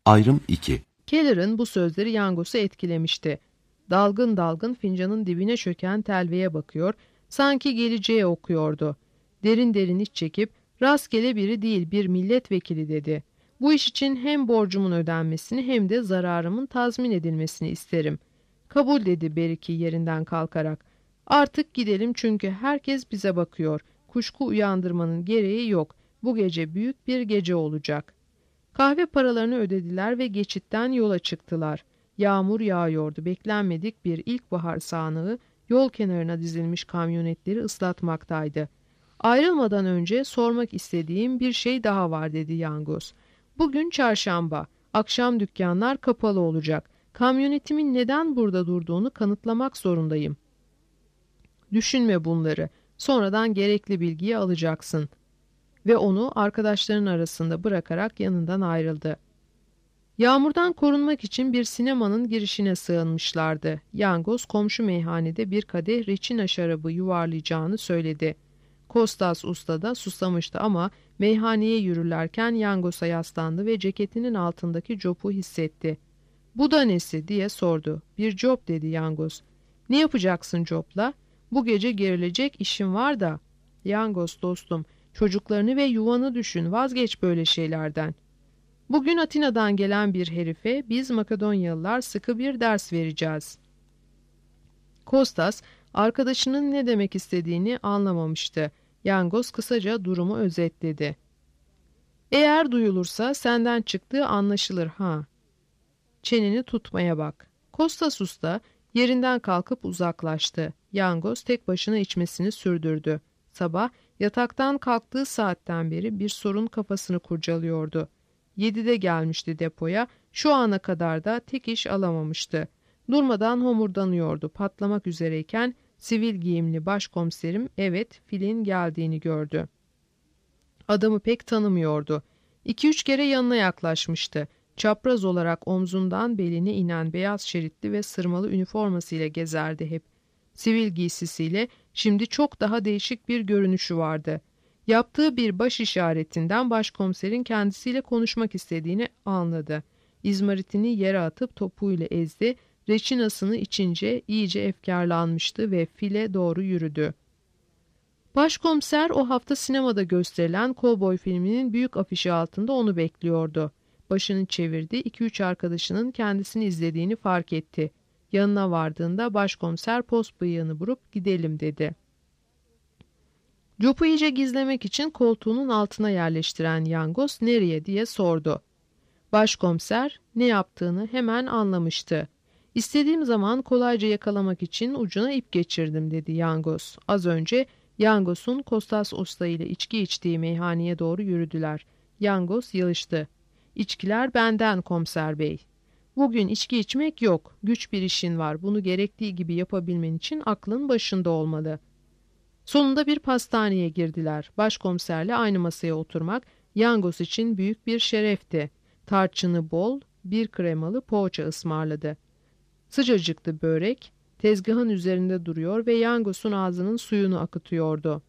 Ayrım 2. Keller'ın bu sözleri Yangos'u etkilemişti. Dalgın dalgın fincanın dibine çöken telveye bakıyor, sanki geleceğe okuyordu. Derin derin iç çekip, rastgele biri değil bir milletvekili dedi. Bu iş için hem borcumun ödenmesini hem de zararımın tazmin edilmesini isterim. Kabul dedi Beriki yerinden kalkarak. Artık gidelim çünkü herkes bize bakıyor. Kuşku uyandırmanın gereği yok. Bu gece büyük bir gece olacak. Kahve paralarını ödediler ve geçitten yola çıktılar. Yağmur yağıyordu. Beklenmedik bir ilkbahar sağanağı yol kenarına dizilmiş kamyonetleri ıslatmaktaydı. Ayrılmadan önce sormak istediğim bir şey daha var dedi Yangos. Bugün çarşamba. Akşam dükkanlar kapalı olacak. Kamyonetimin neden burada durduğunu kanıtlamak zorundayım. Düşünme bunları. Sonradan gerekli bilgiyi alacaksın. Ve onu arkadaşlarının arasında bırakarak yanından ayrıldı. Yağmurdan korunmak için bir sinemanın girişine sığınmışlardı. Yangos komşu meyhanede bir kadeh reçina şarabı yuvarlayacağını söyledi. Kostas Usta da susamıştı ama meyhaneye yürürlerken Yangos'a yaslandı ve ceketinin altındaki copu hissetti. "Bu da nesi?" diye sordu. "Bir cop," dedi Yangos. "Ne yapacaksın copla?" "Bu gece gerilecek işim var da." "Yangos dostum, çocuklarını ve yuvanı düşün, vazgeç böyle şeylerden." "Bugün Atina'dan gelen bir herife biz Makedonyalılar sıkı bir ders vereceğiz." Kostas arkadaşının ne demek istediğini anlamamıştı. Yangos kısaca durumu özetledi. "Eğer duyulursa senden çıktığı anlaşılır ha. Çeneni tutmaya bak." Kostas Usta yerinden kalkıp uzaklaştı. Yangos tek başına içmesini sürdürdü. Sabah yataktan kalktığı saatten beri bir sorun kafasını kurcalıyordu. 7'de gelmişti depoya, şu ana kadar da tek iş alamamıştı. Durmadan homurdanıyordu. Patlamak üzereyken sivil giyimli başkomiserim evet filin geldiğini gördü. Adamı pek tanımıyordu. 2-3 kere yanına yaklaşmıştı. Çapraz olarak omzundan beline inen beyaz şeritli ve sırmalı üniformasıyla gezerdi hep. Sivil giysisiyle şimdi çok daha değişik bir görünüşü vardı. Yaptığı bir baş işaretinden başkomiserin kendisiyle konuşmak istediğini anladı. İzmaritini yere atıp topuğuyla ezdi, reçinasını içince iyice efkarlanmıştı ve file doğru yürüdü. Başkomiser o hafta sinemada gösterilen kovboy filminin büyük afişi altında onu bekliyordu. Başını çevirdi, 2-3 arkadaşının kendisini izlediğini fark etti. Yanına vardığında başkomiser post bıyığını vurup "Gidelim," dedi. Copu iyice gizlemek için koltuğunun altına yerleştiren Yangos "Nereye?" diye sordu. Başkomiser ne yaptığını hemen anlamıştı. "İstediğim zaman kolayca yakalamak için ucuna ip geçirdim," dedi Yangos. Az önce Yangos'un Kostas Usta ile içki içtiği meyhaneye doğru yürüdüler. Yangos yılıştı. "İçkiler benden komiser bey." "Bugün içki içmek yok. Güç bir işin var. Bunu gerektiği gibi yapabilmen için aklın başında olmalı." Sonunda bir pastaneye girdiler. Başkomiserle aynı masaya oturmak Yangos için büyük bir şerefti. Tarçını bol, bir kremalı poğaça ısmarladı. Sıcacıktı börek, tezgahın üzerinde duruyor ve Yangos'un ağzının suyunu akıtıyordu.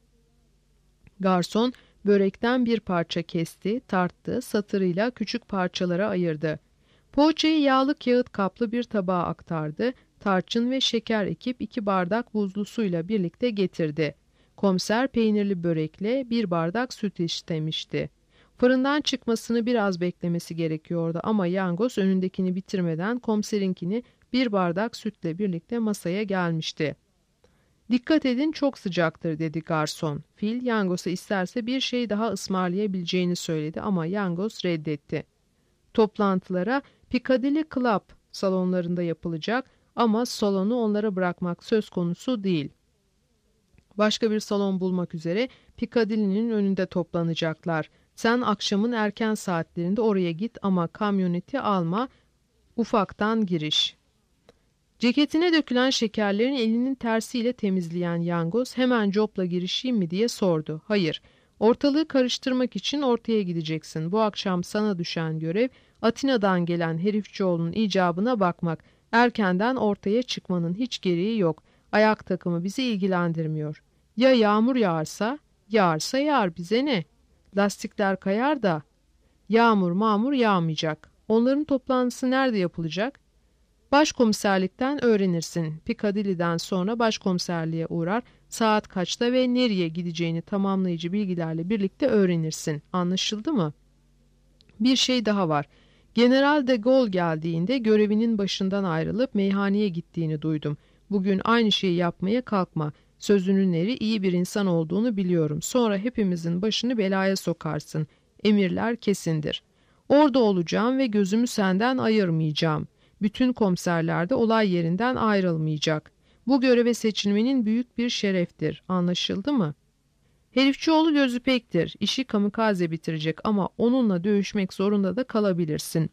Garson börekten bir parça kesti, tarttı, satırıyla küçük parçalara ayırdı. Poğaçayı yağlı kağıt kaplı bir tabağa aktardı, tarçın ve şeker ekip 2 bardak buzlu suyla birlikte getirdi. Komiser peynirli börekle 1 bardak süt istemişti. Fırından çıkmasını biraz beklemesi gerekiyordu ama Yangos önündekini bitirmeden komiserinkini 1 bardak sütle birlikte masaya gelmişti. "Dikkat edin, çok sıcaktır," dedi garson. Fil Yangos'a isterse bir şey daha ısmarlayabileceğini söyledi ama Yangos reddetti. Toplantılara Piccadilly Club salonlarında yapılacak ama salonu onlara bırakmak söz konusu değil. Başka bir salon bulmak üzere Piccadilly'nin önünde toplanacaklar. Sen akşamın erken saatlerinde oraya git ama kamyoneti alma, ufaktan giriş. Ceketine dökülen şekerlerin elinin tersiyle temizleyen Yangos hemen copla girişeyim mi diye sordu. "Hayır, ortalığı karıştırmak için ortaya gideceksin. Bu akşam sana düşen görev Atina'dan gelen herifçioğlunun icabına bakmak. Erkenden ortaya çıkmanın hiç gereği yok. Ayak takımı bizi ilgilendirmiyor. Ya yağmur yağarsa? Yağarsa yağar, bize ne? Lastikler kayar da. Yağmur mağmur yağmayacak. Onların toplantısı nerede yapılacak? Başkomiserlikten öğrenirsin. Piccadilly'den sonra başkomiserliğe uğrar. Saat kaçta ve nereye gideceğini tamamlayıcı bilgilerle birlikte öğrenirsin. Anlaşıldı mı? Bir şey daha var. General de Gaulle geldiğinde görevinin başından ayrılıp meyhaneye gittiğini duydum. Bugün aynı şeyi yapmaya kalkma. Sözünün eri, iyi bir insan olduğunu biliyorum. Sonra hepimizin başını belaya sokarsın. Emirler kesindir. Orada olacağım ve gözümü senden ayırmayacağım. Bütün komiserler de olay yerinden ayrılmayacak. Bu göreve seçilmenin büyük bir şereftir. Anlaşıldı mı? Herifçioğlu gözü pektir. İşi kamikaze bitirecek ama onunla dövüşmek zorunda da kalabilirsin.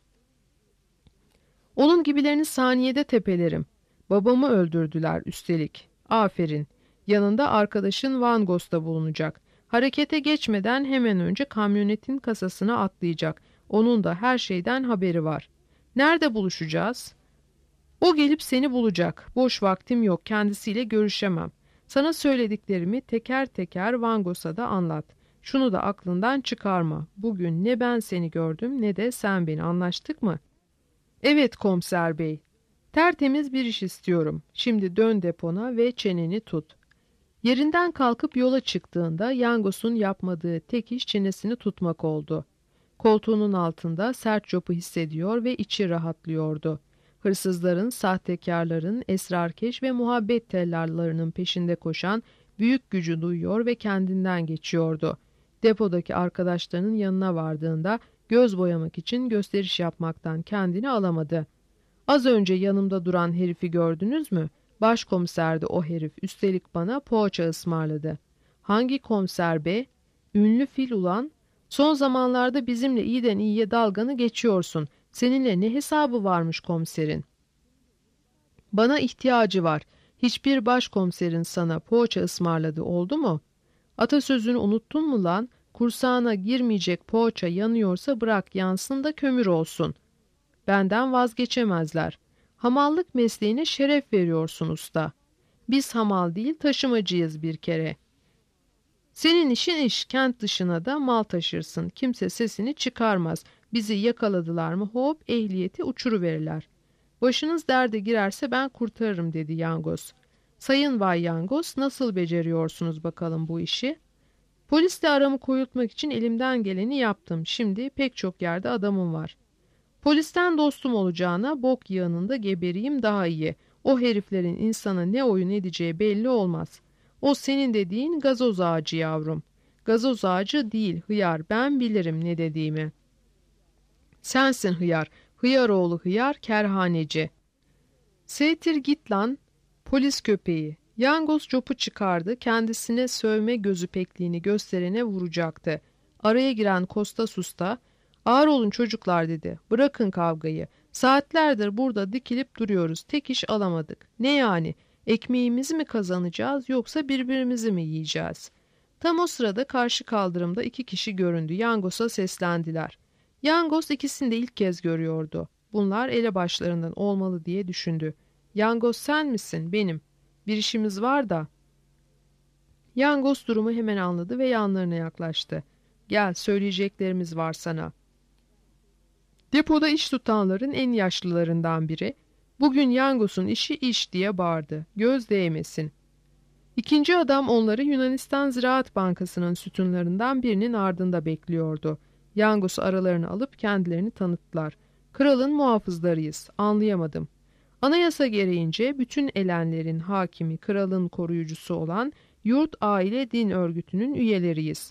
Onun gibilerini saniyede tepelerim. Babamı öldürdüler üstelik. Aferin. Yanında arkadaşın Van Gogh bulunacak. Harekete geçmeden hemen önce kamyonetin kasasına atlayacak. Onun da her şeyden haberi var. Nerede buluşacağız? O gelip seni bulacak. Boş vaktim yok. Kendisiyle görüşemem. Sana söylediklerimi teker teker Van Gogh'a da anlat. Şunu da aklından çıkarma. Bugün ne ben seni gördüm ne de sen beni. Anlaştık mı? Evet komiser bey. Tertemiz bir iş istiyorum. Şimdi dön depona ve çeneni tut. Yerinden kalkıp yola çıktığında Yangos'un yapmadığı tek iş çenesini tutmak oldu. Koltuğunun altında sert copu hissediyor ve içi rahatlıyordu. Hırsızların, sahtekarların, esrarkeş ve muhabbet tellallarının peşinde koşan büyük gücü duyuyor ve kendinden geçiyordu. Depodaki arkadaşlarının yanına vardığında göz boyamak için gösteriş yapmaktan kendini alamadı. Az önce yanımda duran herifi gördünüz mü? Başkomiserdi o herif. Üstelik bana poğaça ısmarladı. Hangi komiser be? Ünlü fil ulan. Son zamanlarda bizimle iyiden iyiye dalganı geçiyorsun. Seninle ne hesabı varmış komiserin? Bana ihtiyacı var. Hiçbir başkomiserin sana poğaça ısmarladı oldu mu? Atasözünü unuttun mu lan? Kursağına girmeyecek poğaça yanıyorsa bırak yansın da kömür olsun. Benden vazgeçemezler. Hamallık mesleğine şeref veriyorsun usta. Biz hamal değil taşımacıyız bir kere. Senin işin iş, kent dışına da mal taşırsın. Kimse sesini çıkarmaz. Bizi yakaladılar mı hop ehliyeti uçuruverirler. Başınız derde girerse ben kurtarırım dedi Yangos. Sayın Bay Yangos, nasıl beceriyorsunuz bakalım bu işi? Polisle aramı koyultmak için elimden geleni yaptım. Şimdi pek çok yerde adamım var. Polisten dostum olacağına bok yığınında gebereyim daha iyi. O heriflerin insana ne oyun edeceği belli olmaz. O senin dediğin gazoz ağacı yavrum. Gazoz ağacı değil hıyar, ben bilirim ne dediğimi. Sensin hıyar, hıyaroğlu hıyar, kerhaneci. Seytir git lan, polis köpeği. Yangos copu çıkardı, kendisine sövme gözü pekliğini gösterene vuracaktı. Araya giren Kostas Usta, ağır olun çocuklar dedi, bırakın kavgayı. Saatlerdir burada dikilip duruyoruz, tek iş alamadık. Ne yani, ekmeğimizi mi kazanacağız yoksa birbirimizi mi yiyeceğiz? Tam o sırada karşı kaldırımda iki kişi göründü, Yangos'a seslendiler. Yangos ikisini de ilk kez görüyordu. Bunlar elebaşlarından olmalı diye düşündü. Yangos sen misin? Benim. Bir işimiz var da. Yangos durumu hemen anladı ve yanlarına yaklaştı. Gel, söyleyeceklerimiz var sana. Depoda iş tutanların en yaşlılarından biri, bugün Yangos'un işi iş diye bağırdı. Göz değmesin. İkinci adam onları Yunanistan Ziraat Bankası'nın sütunlarından birinin ardında bekliyordu. Yangos'u aralarına alıp kendilerini tanıttılar. Kralın muhafızlarıyız. Anlayamadım. Anayasa gereğince bütün elenlerin hakimi, kralın koruyucusu olan Yurt Aile Din Örgütü'nün üyeleriyiz.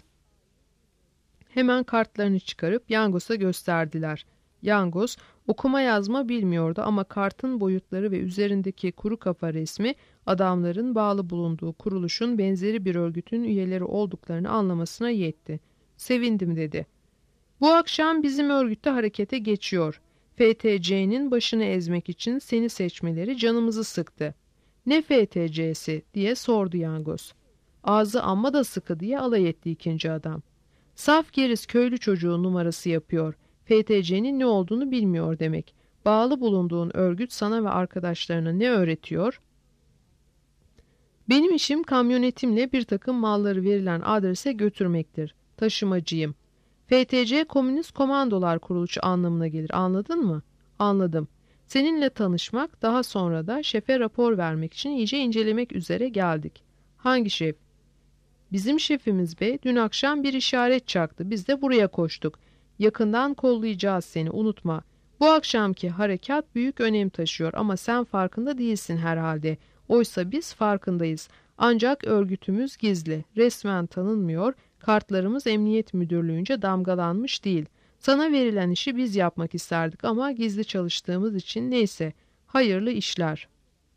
Hemen kartlarını çıkarıp Yangos'a gösterdiler. Yangos okuma yazma bilmiyordu ama kartın boyutları ve üzerindeki kuru kafa resmi adamların bağlı bulunduğu kuruluşun benzeri bir örgütün üyeleri olduklarını anlamasına yetti. Sevindim dedi. Bu akşam bizim örgütte harekete geçiyor. FTC'nin başını ezmek için seni seçmeleri canımızı sıktı. Ne FTC'si diye sordu Yangos. Ağzı amma da sıkı diye alay etti ikinci adam. Saf geriz köylü çocuğu numarası yapıyor. FTC'nin ne olduğunu bilmiyor demek. Bağlı bulunduğun örgüt sana ve arkadaşlarına ne öğretiyor? Benim işim kamyonetimle bir takım malları verilen adrese götürmektir. Taşımacıyım. FTC Komünist Komandolar Kuruluşu anlamına gelir. Anladın mı? Anladım. Seninle tanışmak, daha sonra da şefe rapor vermek için iyice incelemek üzere geldik. Hangi şef? Bizim şefimiz bey, dün akşam bir işaret çaktı. Biz de buraya koştuk. Yakından kollayacağız seni, unutma. Bu akşamki harekat büyük önem taşıyor ama sen farkında değilsin herhalde. Oysa biz farkındayız. Ancak örgütümüz gizli, resmen tanınmıyor, kartlarımız emniyet müdürlüğünce damgalanmış değil. Sana verilen işi biz yapmak isterdik ama gizli çalıştığımız için neyse, hayırlı işler.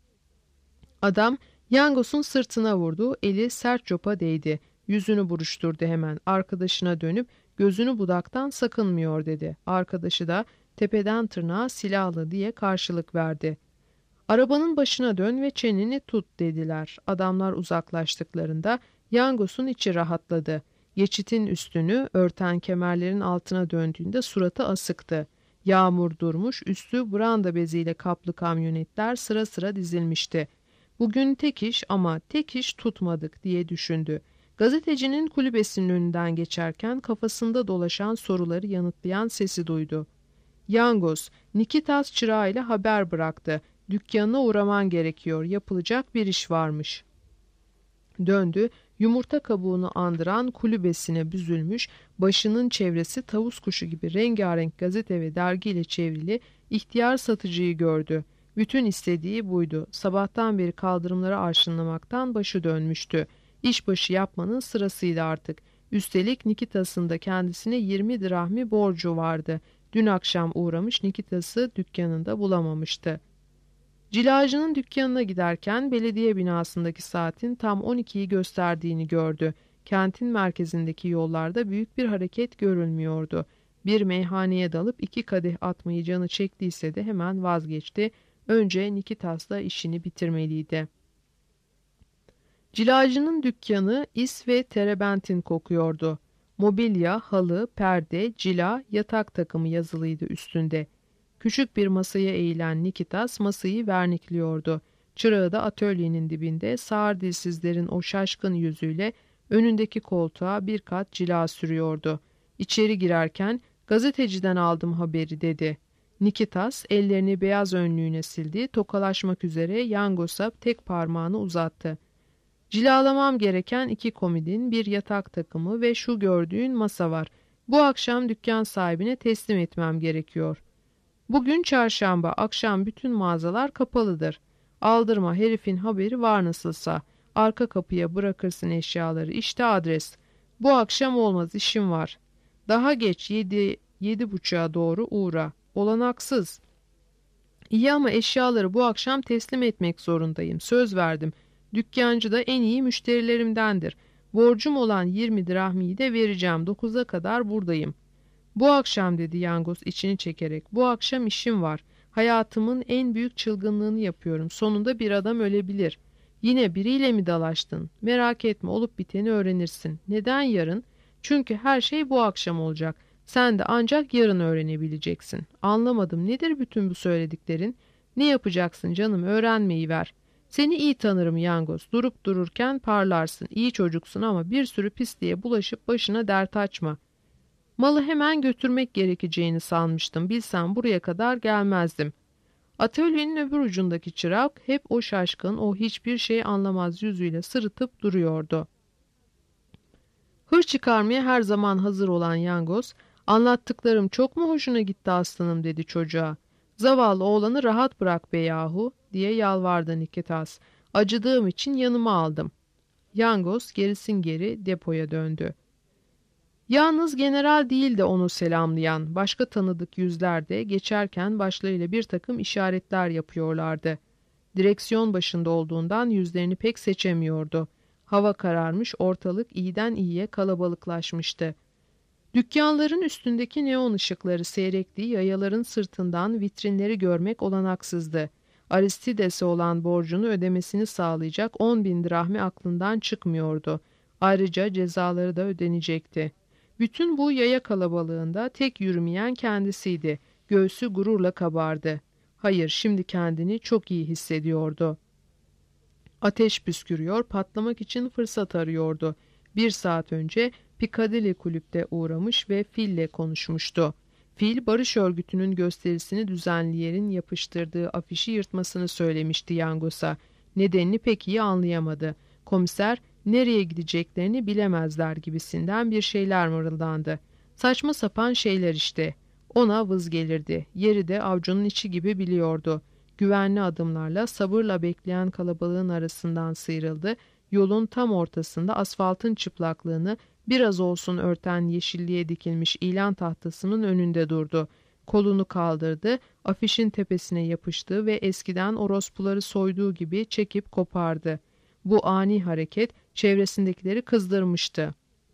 Adam Yangos'un sırtına vurdu, eli sert copa değdi. Yüzünü buruşturdu hemen. Arkadaşına dönüp gözünü budaktan sakınmıyor dedi. Arkadaşı da tepeden tırnağa silahlı diye karşılık verdi. Arabanın başına dön ve çeneni tut dediler. Adamlar uzaklaştıklarında Yangos'un içi rahatladı. Geçitin üstünü örten kemerlerin altına döndüğünde suratı asıktı. Yağmur durmuş, üstü branda beziyle kaplı kamyonetler sıra sıra dizilmişti. Bugün tek iş ama tek iş tutmadık diye düşündü. Gazetecinin kulübesinin önünden geçerken kafasında dolaşan soruları yanıtlayan sesi duydu. Yangos, Nikitas çırağıyla haber bıraktı. Dükkanına uğraman gerekiyor, yapılacak bir iş varmış. Döndü, yumurta kabuğunu andıran kulübesine büzülmüş, başının çevresi tavus kuşu gibi rengarenk gazete ve dergiyle çevrili ihtiyar satıcıyı gördü. Bütün istediği buydu. Sabahtan beri kaldırımları arşınlamaktan başı dönmüştü. İşbaşı yapmanın sırasıydı artık. Üstelik Nikitas'ın da kendisine 20 dirahmi borcu vardı. Dün akşam uğramış, Nikitas'ı dükkanında bulamamıştı. Cilacının dükkanına giderken belediye binasındaki saatin tam 12'yi gösterdiğini gördü. Kentin merkezindeki yollarda büyük bir hareket görülmüyordu. Bir meyhaneye dalıp 2 kadeh atmayı canı çektiyse de hemen vazgeçti. Önce Nikitas'la işini bitirmeliydi. Cilacının dükkanı is ve terebentin kokuyordu. Mobilya, halı, perde, cila, yatak takımı yazılıydı üstünde. Küçük bir masaya eğilen Nikitas masayı vernikliyordu. Çırağı da atölyenin dibinde sağır dilsizlerin o şaşkın yüzüyle önündeki koltuğa bir kat cila sürüyordu. İçeri girerken gazeteciden aldım haberi dedi. Nikitas ellerini beyaz önlüğüne sildi, tokalaşmak üzere Yangos'a tek parmağını uzattı. Cilalamam gereken 2 komodin, bir yatak takımı ve şu gördüğün masa var. Bu akşam dükkan sahibine teslim etmem gerekiyor. Bugün çarşamba, akşam bütün mağazalar kapalıdır. Aldırma, herifin haberi var nasılsa. Arka kapıya bırakırsın eşyaları, işte adres. Bu akşam olmaz, işim var. Daha geç 7:30'a doğru uğra. Olanaksız. İyi ama eşyaları bu akşam teslim etmek zorundayım. Söz verdim. Dükkancı da en iyi müşterilerimdendir. Borcum olan 20 dirahmiyi de vereceğim. 9'a kadar buradayım. Bu akşam dedi Yangos içini çekerek. Bu akşam işim var. Hayatımın en büyük çılgınlığını yapıyorum. Sonunda bir adam ölebilir. Yine biriyle mi dalaştın? Merak etme, olup biteni öğrenirsin. Neden yarın? Çünkü her şey bu akşam olacak. Sen de ancak yarın öğrenebileceksin. Anlamadım. Nedir bütün bu söylediklerin? Ne yapacaksın canım? Öğrenmeyi ver. Seni iyi tanırım Yangos. Durup dururken parlarsın. İyi çocuksun ama bir sürü pisliğe bulaşıp başına dert açma. Malı hemen götürmek gerekeceğini sanmıştım. Bilsem buraya kadar gelmezdim. Atölyenin öbür ucundaki çırak hep o şaşkın, o hiçbir şey anlamaz yüzüyle sırıtıp duruyordu. Hır çıkarmaya her zaman hazır olan Yangos, "Anlattıklarım çok mu hoşuna gitti aslanım?" dedi çocuğa. "Zavallı oğlanı rahat bırak be yahu," diye yalvardı Nikitas. "Acıdığım için yanıma aldım." Yangos gerisin geri depoya döndü. Yalnız general değil de onu selamlayan başka tanıdık yüzler de geçerken başlarıyla bir takım işaretler yapıyorlardı. Direksiyon başında olduğundan yüzlerini pek seçemiyordu. Hava kararmış, ortalık iyiden iyiye kalabalıklaşmıştı. Dükkanların üstündeki neon ışıkları seyrektiği yayaların sırtından vitrinleri görmek olanaksızdı. Aristides'e olan borcunu ödemesini sağlayacak 10.000 dirahmi aklından çıkmıyordu. Ayrıca cezaları da ödenecekti. Bütün bu yaya kalabalığında tek yürümeyen kendisiydi. Göğsü gururla kabardı. Hayır, şimdi kendini çok iyi hissediyordu. Ateş püskürüyor, patlamak için fırsat arıyordu. 1 saat önce Piccadilly kulüpte uğramış ve Phil'le konuşmuştu. Phil, barış örgütünün gösterisini düzenleyenin yapıştırdığı afişi yırtmasını söylemişti Yangos'a. Nedenini pek iyi anlayamadı. Komiser, nereye gideceklerini bilemezler gibisinden bir şeyler mırıldandı. Saçma sapan şeyler işte. Ona vız gelirdi. Yeri de avcunun içi gibi biliyordu. Güvenli adımlarla sabırla bekleyen kalabalığın arasından sıyrıldı. Yolun tam ortasında asfaltın çıplaklığını biraz olsun örten yeşilliğe dikilmiş ilan tahtasının önünde durdu. Kolunu kaldırdı, afişin tepesine yapıştı ve eskiden orospuları soyduğu gibi çekip kopardı. Bu ani hareket çevresindekileri kızdırmıştı.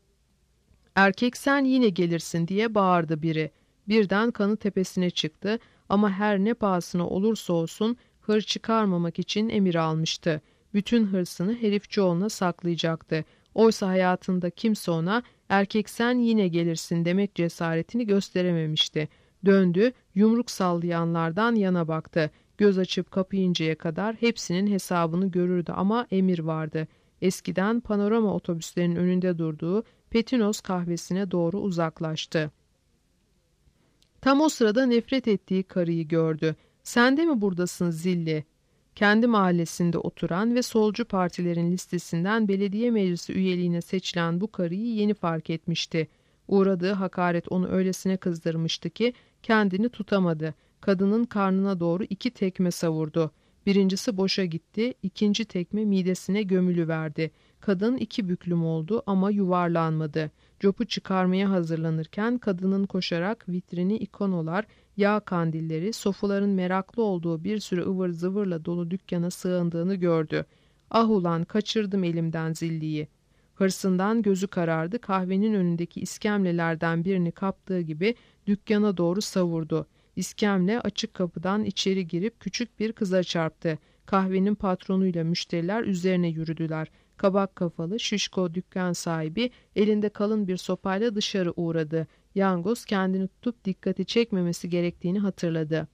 "Erkek sen yine gelirsin," diye bağırdı biri. Birden kanı tepesine çıktı ama her ne pahasına olursa olsun hır çıkarmamak için emir almıştı. Bütün hırsını herifçioğluna saklayacaktı. Oysa hayatında kimse ona "erkek sen yine gelirsin" demek cesaretini gösterememişti. Döndü, yumruk sallayanlardan yana baktı. Göz açıp kapayıncaya kadar hepsinin hesabını görürdü ama emir vardı. Eskiden panorama otobüslerinin önünde durduğu Petinos kahvesine doğru uzaklaştı. Tam o sırada nefret ettiği karıyı gördü. "Sen de mi buradasın zilli?" Kendi mahallesinde oturan ve solcu partilerin listesinden belediye meclisi üyeliğine seçilen bu karıyı yeni fark etmişti. Uğradığı hakaret onu öylesine kızdırmıştı ki kendini tutamadı. Kadının karnına doğru 2 tekme savurdu. Birincisi boşa gitti, ikinci tekme midesine gömülüverdi. Kadın 2 büklüm oldu ama yuvarlanmadı. Copu çıkarmaya hazırlanırken kadının koşarak vitrini, ikonolar, yağ kandilleri, sofuların meraklı olduğu bir sürü ıvır zıvırla dolu dükkana sığındığını gördü. "Ah ulan, kaçırdım elimden zilliyi." Hırsından gözü karardı, kahvenin önündeki iskemlelerden birini kaptığı gibi dükkana doğru savurdu. İskemle açık kapıdan içeri girip küçük bir kıza çarptı. Kahvenin patronuyla müşteriler üzerine yürüdüler. Kabak kafalı, şişko dükkan sahibi elinde kalın bir sopayla dışarı uğradı. Yangos kendini tutup dikkati çekmemesi gerektiğini hatırladı.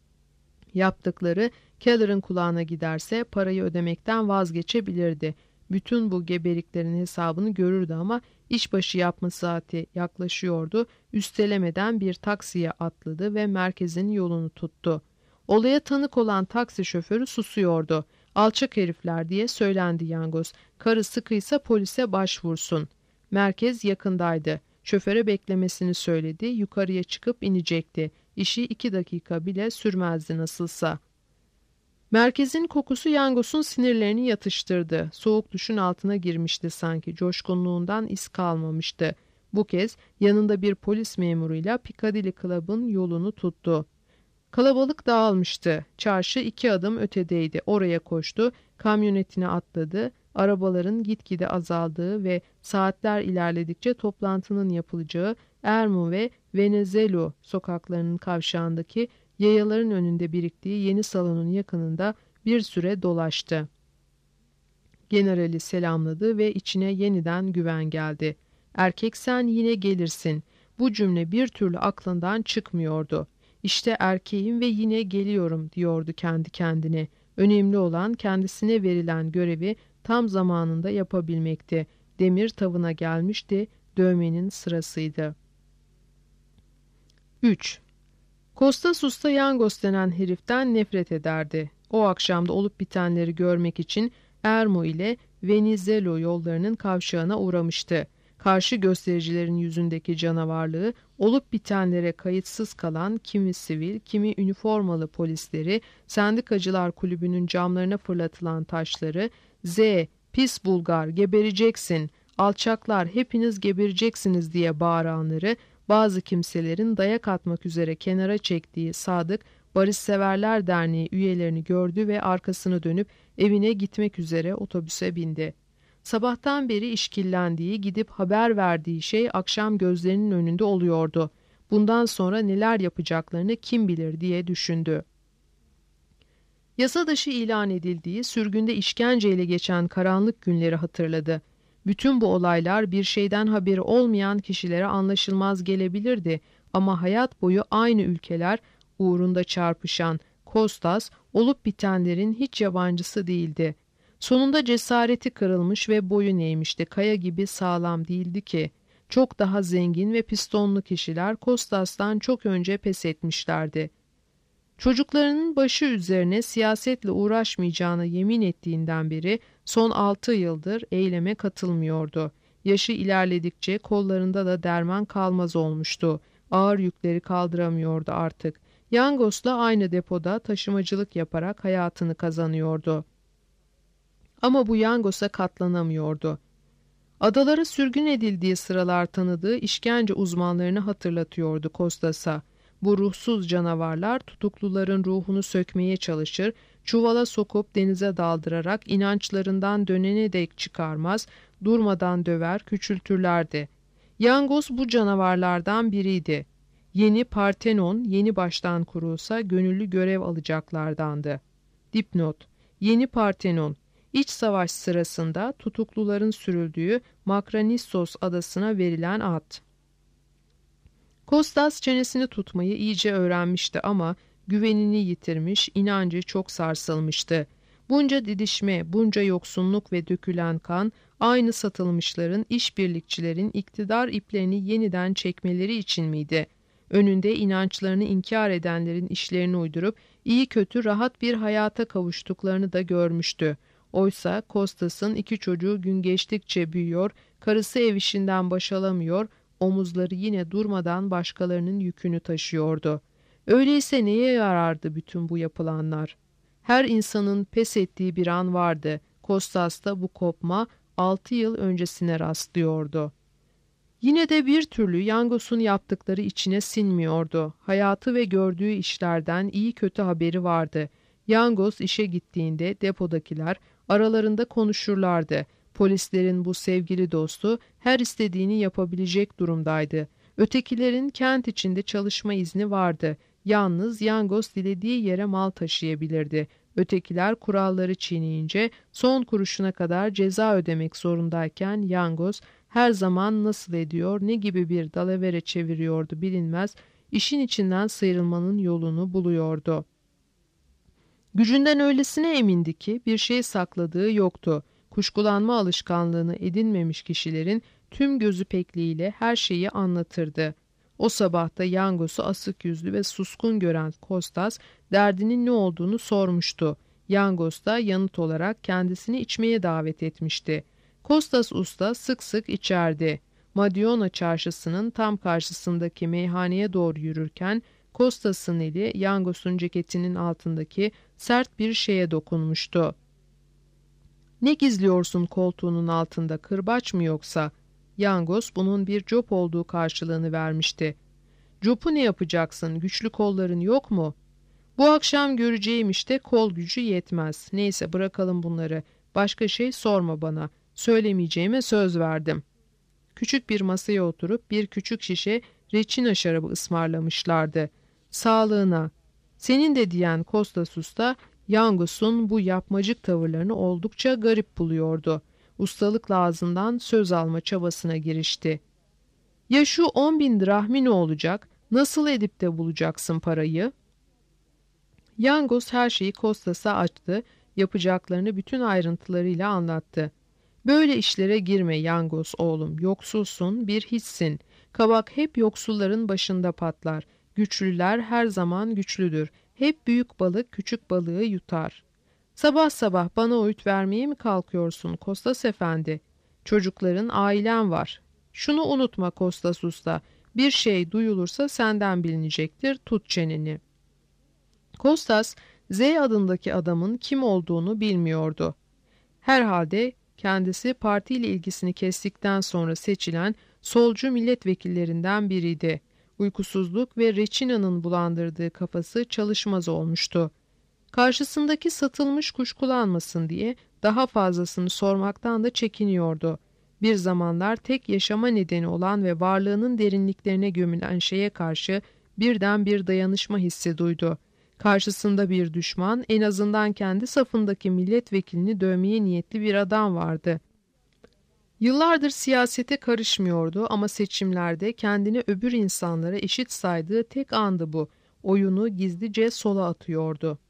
Yaptıkları Keller'ın kulağına giderse parayı ödemekten vazgeçebilirdi. Bütün bu geberiklerin hesabını görürdü ama işbaşı yapma saati yaklaşıyordu. Üstelemeden bir taksiye atladı ve merkezin yolunu tuttu. Olaya tanık olan taksi şoförü susuyordu. "Alçak herifler," diye söylendi Yangos. "Karı sıkıysa polise başvursun." Merkez yakındaydı. Şoföre beklemesini söyledi. Yukarıya çıkıp inecekti. İşi 2 dakika bile sürmezdi nasılsa. Merkezin kokusu Yangos'un sinirlerini yatıştırdı. Soğuk duşun altına girmişti sanki. Coşkunluğundan iz kalmamıştı. Bu kez yanında bir polis memuruyla Piccadilly Club'ın yolunu tuttu. Kalabalık dağılmıştı. Çarşı 2 adım ötedeydi. Oraya koştu. Kamyonetine atladı. Arabaların gitgide azaldığı ve saatler ilerledikçe toplantının yapılacağı Ermo ve Venezelo sokaklarının kavşağındaki yayaların önünde biriktiği yeni salonun yakınında bir süre dolaştı. Generali selamladı ve içine yeniden güven geldi. "Erkek sen yine gelirsin." Bu cümle bir türlü aklından çıkmıyordu. "İşte erkeğim ve yine geliyorum," diyordu kendi kendine. Önemli olan kendisine verilen görevi tam zamanında yapabilmekti. Demir tavına gelmişti, dövmenin sırasıydı. 3. Kostas Usta Yangos denen heriften nefret ederdi. O akşamda olup bitenleri görmek için Ermo ile Venizelo yollarının kavşağına uğramıştı. Karşı göstericilerin yüzündeki canavarlığı, olup bitenlere kayıtsız kalan kimi sivil, kimi üniformalı polisleri, sendikacılar kulübünün camlarına fırlatılan taşları, "Z, pis Bulgar, gebereceksin, alçaklar hepiniz gebereceksiniz," diye bağıranları, bazı kimselerin dayak atmak üzere kenara çektiği Sadık Barışseverler Derneği üyelerini gördü ve arkasını dönüp evine gitmek üzere otobüse bindi. Sabahtan beri işkillendiği, gidip haber verdiği şey akşam gözlerinin önünde oluyordu. Bundan sonra neler yapacaklarını kim bilir diye düşündü. Yasa dışı ilan edildiği, sürgünde işkenceyle geçen karanlık günleri hatırladı. Bütün bu olaylar bir şeyden haberi olmayan kişilere anlaşılmaz gelebilirdi ama hayat boyu aynı ülkeler uğrunda çarpışan Kostas olup bitenlerin hiç yabancısı değildi. Sonunda cesareti kırılmış ve boyun eğmişti. Kaya gibi sağlam değildi ki. çok daha zengin ve pistonlu kişiler Kostas'tan çok önce pes etmişlerdi. Çocuklarının başı üzerine siyasetle uğraşmayacağına yemin ettiğinden beri son 6 yıldır eyleme katılmıyordu. Yaşı ilerledikçe kollarında da derman kalmaz olmuştu. Ağır yükleri kaldıramıyordu artık. Yangos'la aynı depoda taşımacılık yaparak hayatını kazanıyordu. Ama bu Yangos'a katlanamıyordu. Adalara sürgün edildiği sıralar tanıdığı işkence uzmanlarını hatırlatıyordu Kostas'a. Bu ruhsuz canavarlar tutukluların ruhunu sökmeye çalışır, çuvala sokup denize daldırarak inançlarından dönene dek çıkarmaz, durmadan döver, küçültürlerdi. Yangos bu canavarlardan biriydi. Yeni Partenon yeni baştan kurulsa gönüllü görev alacaklardandı. Dipnot: Yeni Partenon, İç savaş sırasında tutukluların sürüldüğü Makranissos adasına verilen ad. Kostas çenesini tutmayı iyice öğrenmişti ama güvenini yitirmiş, inancı çok sarsılmıştı. Bunca didişme, bunca yoksunluk ve dökülen kan, aynı satılmışların, işbirlikçilerin iktidar iplerini yeniden çekmeleri için miydi? Önünde inançlarını inkar edenlerin işlerini uydurup iyi kötü rahat bir hayata kavuştuklarını da görmüştü. Oysa Kostas'ın 2 çocuğu gün geçtikçe büyüyor, karısı ev işinden baş alamıyor, omuzları yine durmadan başkalarının yükünü taşıyordu. Öyleyse neye yarardı bütün bu yapılanlar? Her insanın pes ettiği bir an vardı. Kostas'ta bu kopma 6 yıl öncesine rastlıyordu. Yine de bir türlü Yangos'un yaptıkları içine sinmiyordu. Hayatı ve gördüğü işlerden iyi kötü haberi vardı. Yangos işe gittiğinde depodakiler aralarında konuşurlardı. Polislerin bu sevgili dostu her istediğini yapabilecek durumdaydı. Ötekilerin kent içinde çalışma izni vardı. Yalnız Yangos dilediği yere mal taşıyabilirdi. Ötekiler kuralları çiğneyince son kuruşuna kadar ceza ödemek zorundayken Yangos her zaman nasıl ediyor, ne gibi bir dalavere çeviriyordu bilinmez, işin içinden sıyrılmanın yolunu buluyordu. Gücünden öylesine emindi ki bir şey sakladığı yoktu. Kuşkulanma alışkanlığını edinmemiş kişilerin tüm gözü pekliğiyle her şeyi anlatırdı. O sabahta Yangos'u asık yüzlü ve suskun gören Kostas derdinin ne olduğunu sormuştu. Yangos da yanıt olarak kendisini içmeye davet etmişti. Kostas usta sık sık içerdi. Madiona çarşısının tam karşısındaki meyhaneye doğru yürürken Kostas'ın eli Yangos'un ceketinin altındaki sert bir şeye dokunmuştu. "Ne gizliyorsun koltuğunun altında, kırbaç mı yoksa?" Yangos bunun bir cop olduğu karşılığını vermişti. "Copu ne yapacaksın, güçlü kolların yok mu?" "Bu akşam göreceğim işte kol gücü yetmez. Neyse bırakalım bunları. Başka şey sorma bana. Söylemeyeceğime söz verdim." Küçük bir masaya oturup bir küçük şişe reçina şarabı ısmarlamışlardı. "Sağlığına." Senin de diyen Kostas Usta, Yangos'un bu yapmacık tavırlarını oldukça garip buluyordu. Ustalıkla ağzından söz alma çabasına girişti. "Ya şu 10.000 drahmi ne olacak? Nasıl edip de bulacaksın parayı?" Yangos her şeyi Kostas'a açtı, yapacaklarını bütün ayrıntılarıyla anlattı. "Böyle işlere girme Yangos oğlum, yoksulsun, bir hiçsin. Kabak hep yoksulların başında patlar. Güçlüler her zaman güçlüdür. Hep büyük balık küçük balığı yutar." "Sabah sabah bana öğüt vermeye mi kalkıyorsun Kostas Efendi? Çocukların, ailen var. Şunu unutma Kostas Usta, bir şey duyulursa senden bilinecektir, tut çeneni." Kostas, Z adındaki adamın kim olduğunu bilmiyordu. Herhalde kendisi partiyle ilgisini kestikten sonra seçilen solcu milletvekillerinden biriydi. Uykusuzluk ve reçinanın bulandırdığı kafası çalışmaz olmuştu. Karşısındaki satılmış kuşkulanmasın diye daha fazlasını sormaktan da çekiniyordu. Bir zamanlar tek yaşama nedeni olan ve varlığının derinliklerine gömülen şeye karşı birden bir dayanışma hissi duydu. Karşısında bir düşman, en azından kendi safındaki milletvekilini dövmeye niyetli bir adam vardı. Yıllardır siyasete karışmıyordu ama seçimlerde kendini öbür insanlara eşit saydığı tek andı bu. Oyunu gizlice sola atıyordu.